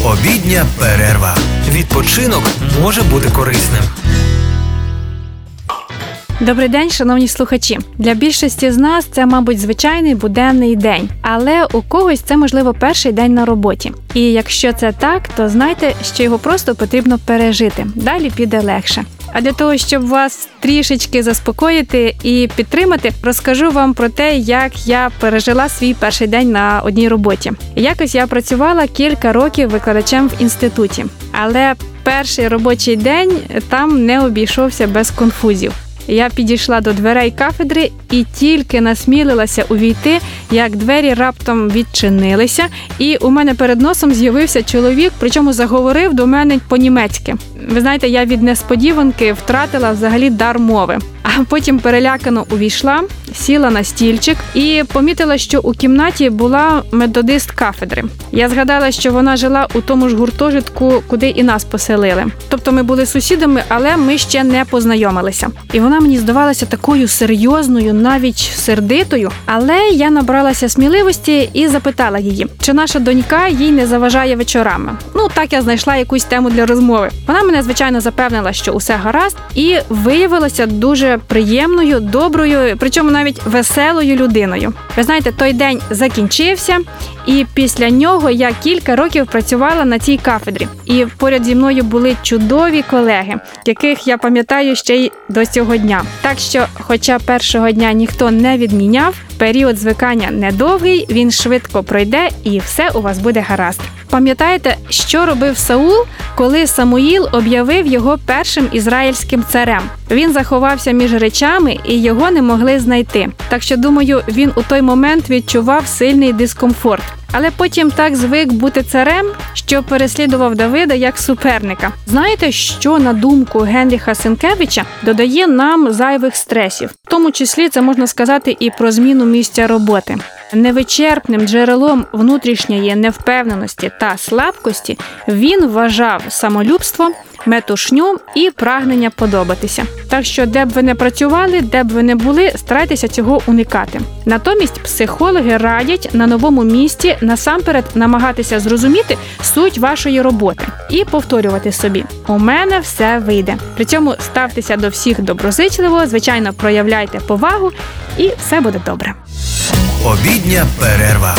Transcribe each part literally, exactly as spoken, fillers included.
Обідня перерва. Відпочинок може бути корисним. Добрий день, шановні слухачі. Для більшості з нас це, мабуть, звичайний буденний день. Але у когось це, можливо, перший день на роботі. І якщо це так, то знайте, що його просто потрібно пережити. Далі піде легше. А для того, щоб вас трішечки заспокоїти і підтримати, розкажу вам про те, як я пережила свій перший день на одній роботі. Якось я працювала кілька років викладачем в інституті. Але перший робочий день там не обійшовся без конфузів. Я підійшла до дверей кафедри і тільки насмілилася увійти, як двері раптом відчинилися, і у мене перед носом з'явився чоловік, причому заговорив до мене по-німецьки. Ви знаєте, я від несподіванки втратила взагалі дар мови. А потім перелякано увійшла, сіла на стільчик і помітила, що у кімнаті була методист кафедри. Я згадала, що вона жила у тому ж гуртожитку, куди і нас поселили. Тобто ми були сусідами, але ми ще не познайомилися. І вона мені здавалася такою серйозною, навіть сердитою. Але я набралася сміливості і запитала її, чи наша донька їй не заважає вечорами. Ну, так я знайшла якусь тему для розмови. Вона мене, звичайно, запевнила, що усе гаразд, і виявилася дуже приємною, доброю, причому навіть веселою людиною. Ви знаєте, той день закінчився, і після нього я кілька років працювала на цій кафедрі. І поряд зі мною були чудові колеги, яких я пам'ятаю ще й до цього дня. Так що, хоча першого дня ніхто не відміняв, період звикання недовгий, він швидко пройде і все у вас буде гаразд. Пам'ятаєте, що робив Саул, коли Самуїл об'явив його першим ізраїльським царем? Він заховався між речами і його не могли знайти. Так що, думаю, він у той момент відчував сильний дискомфорт. Але потім так звик бути царем, що переслідував Давида як суперника. Знаєте, що, на думку Генріха Сенкевича, додає нам зайвих стресів? В тому числі це можна сказати і про зміну місця роботи. Невичерпним джерелом внутрішньої невпевненості та слабкості він вважав самолюбство, метушню і прагнення подобатися. Так що, де б ви не працювали, де б ви не були, старайтеся цього уникати. Натомість психологи радять на новому місці насамперед намагатися зрозуміти суть вашої роботи і повторювати собі: «У мене все вийде». При цьому ставтеся до всіх доброзичливо, звичайно, проявляйте повагу і все буде добре. Обідня перерва.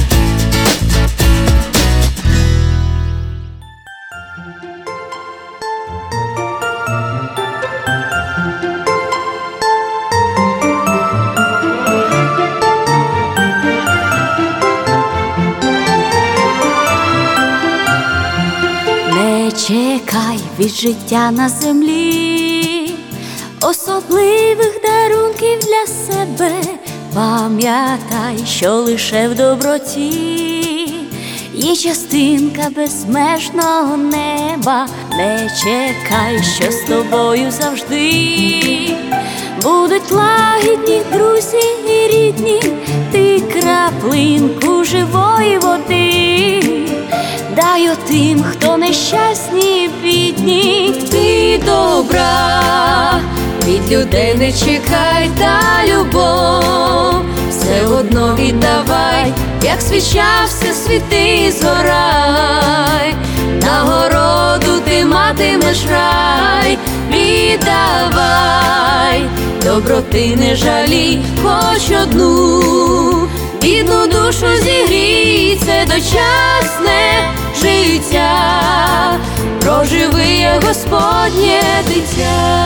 Не чекай від життя на землі особливих дарунків для себе. Пам'ятай, що лише в доброті є частинка безмежного неба. Не чекай, що з тобою завжди будуть лагідні друзі і рідні. Ти краплинку живої води дай отим, хто нещасні і бідні. Ти добра від людей не чекай, та любов все одно віддавай, як свіча все світи згорай. Нагороду ти матимеш рай, віддавай, доброти не жалій, хоч одну бідну душу зігрій. Це дочасне життя, проживи як Господнє дитя.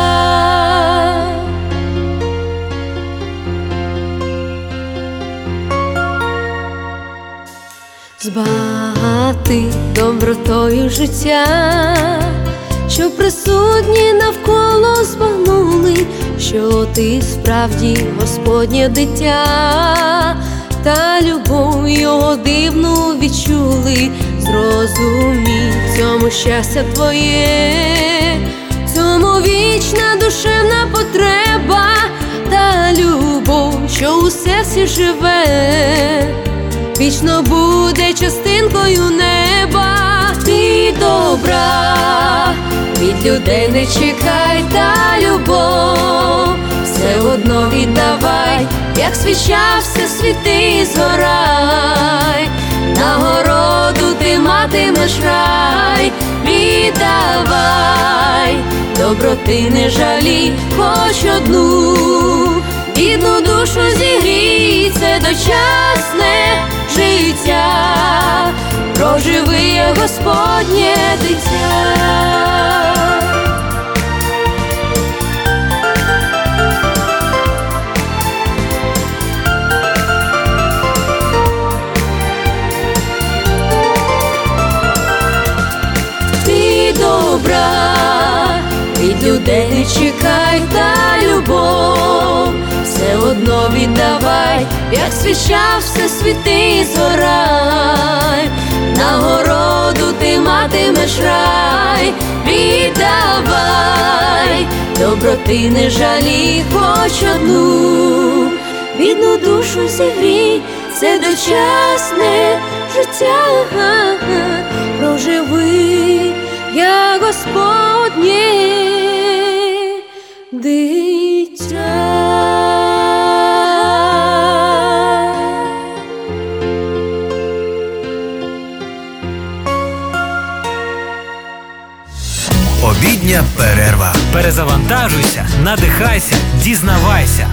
Збагати добротою життя, що присутні навколо збагнули, що ти справді Господнє дитя, та любов його дивну відчули. Зрозумій цьому щастя твоє, цьому вічна душевна потреба, та любов, що у серці живе, вічно буде частинкою неба. Ти добра від людей не чекай, та любов все одно віддавай, як свіча все всесвіти згорай, нагороду ти матимеш рай. Віддавай, доброти не жалій, хоч одну, бідну душу зігрій, це дочасне життя, проживи як Господнє дитя. Від людей не чекай, та любов все одно віддавай, як свіча всесвіти згорай, нагороду ти матимеш рай. Віддавай, доброти не жалій, хоч одну, бідну душу зігрій, це дочасне життя, проживи як Господнє дитя. Обідня перерва. Перезавантажуйся, надихайся, дізнавайся.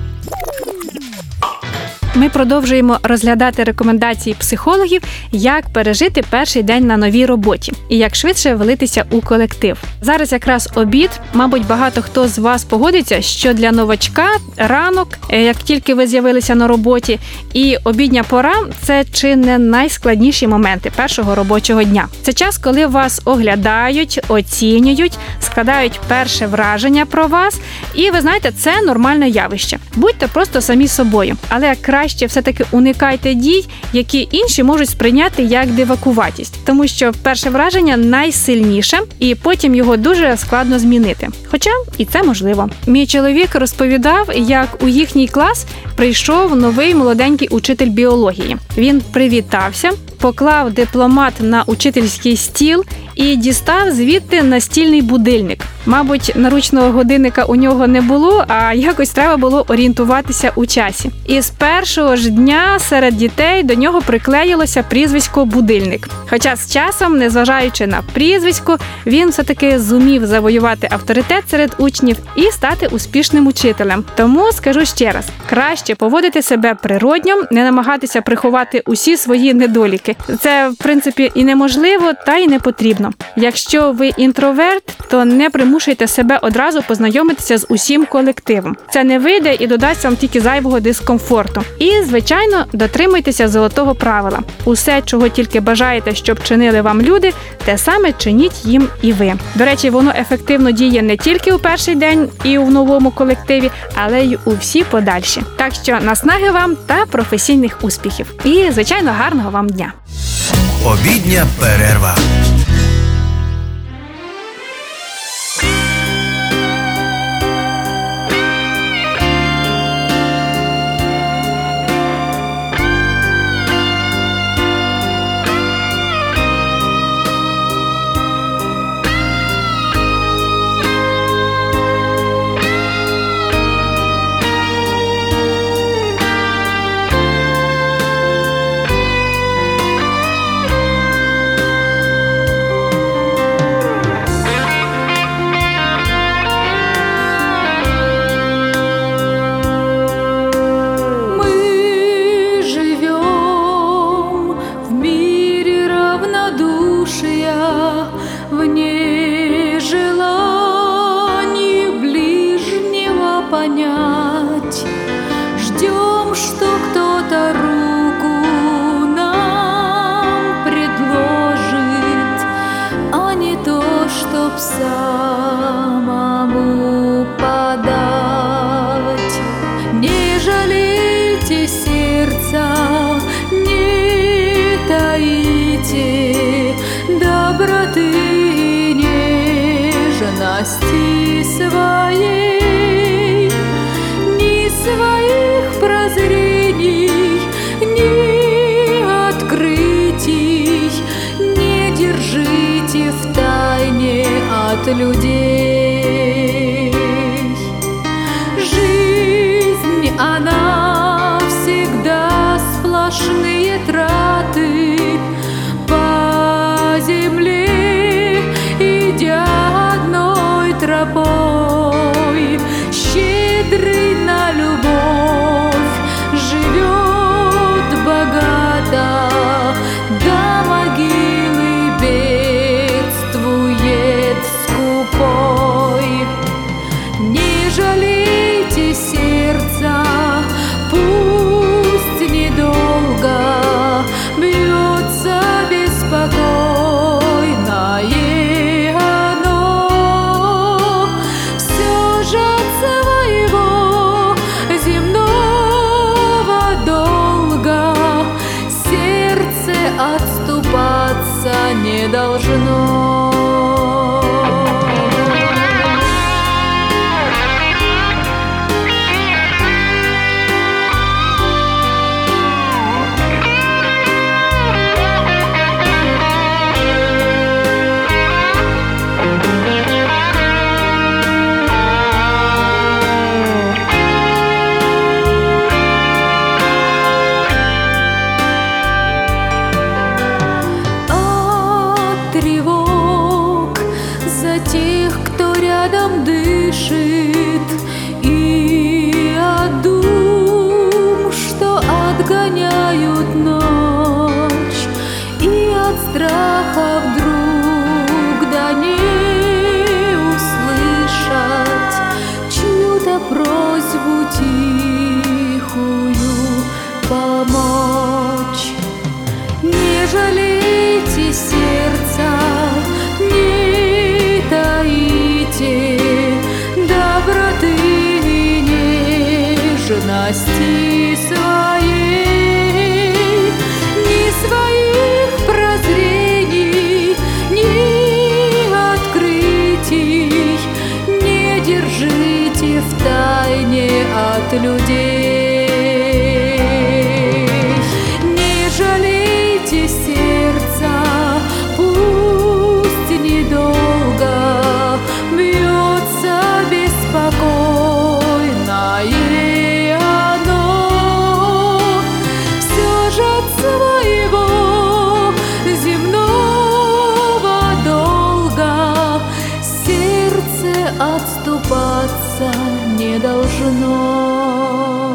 Ми продовжуємо розглядати рекомендації психологів, як пережити перший день на новій роботі і як швидше влитися у колектив. Зараз якраз обід, мабуть, багато хто з вас погодиться, що для новачка ранок, як тільки ви з'явилися на роботі, і обідня пора – це чи не найскладніші моменти першого робочого дня. Це час, коли вас оглядають, оцінюють, складають перше враження про вас, і ви знаєте, це нормальне явище. Будьте просто самі собою, але краще Краще все-таки уникайте дій, які інші можуть сприйняти як дивакуватість, тому що перше враження найсильніше, і потім його дуже складно змінити. Хоча і це можливо. Мій чоловік розповідав, як у їхній клас прийшов новий молоденький учитель біології. Він привітався, поклав дипломат на учительський стіл і дістав звідти настільний будильник. Мабуть, наручного годинника у нього не було, а якось треба було орієнтуватися у часі. І з першого ж дня серед дітей до нього приклеїлося прізвисько «Будильник». Хоча з часом, незважаючи на прізвисько, він все-таки зумів завоювати авторитет серед учнів і стати успішним учителем. Тому скажу ще раз, краще поводити себе природньо, не намагатися приховати усі свої недоліки. Це, в принципі, і неможливо, та й не потрібно. Якщо ви інтроверт, то не примушуйте себе одразу познайомитися з усім колективом. Це не вийде і додасть вам тільки зайвого дискомфорту. І, звичайно, дотримуйтеся золотого правила. Усе, чого тільки бажаєте, щоб чинили вам люди, те саме чиніть їм і ви. До речі, воно ефективно діє не тільки у перший день і у новому колективі, але й у всі подальші. Так що наснаги вам та професійних успіхів. І, звичайно, гарного вам дня. Обідня перерва. Самому подать. Не жалейте сердца, не таите доброты и нежности своей, ни своих прозрений, ни открытий не держите в тайне от людей. Жизнь, она всегда не должно. Тревог за тех, кто рядом дышит, и от дум, что отгоняют ночь, и от страха вдруг да не услышать чью-то просьбу тихую помочь. Не жалейте сердца, не таите доброты и нежности своей, ни своих прозрений, ни открытий не держите в тайне от людей. Сердца, пусть недолго бьется беспокойно, и оно все же от своего земного долга сердце отступаться не должно.